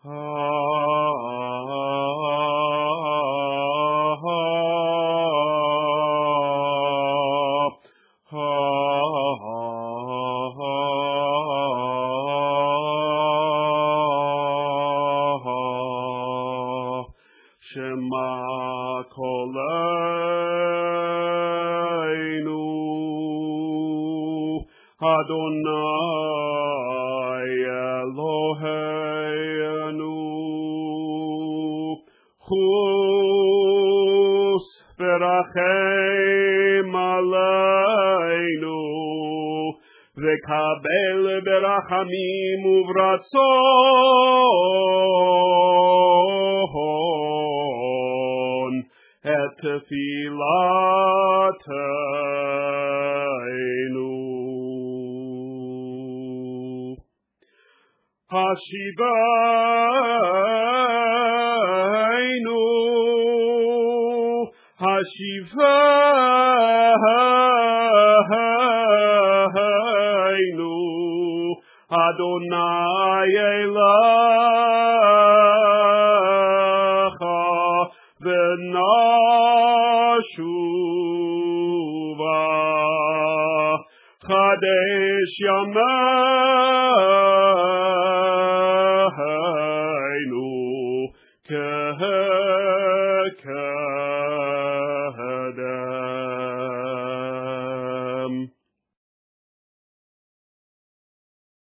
Shema Koleinu Adonai Eloheinu Chus Berachem Aleinu Vekabel Berachamim Uvratzon Et Tefilateinu Hashiveinu Hashiveinu Adonai Elecha V'nashuva Chadesh Yameinu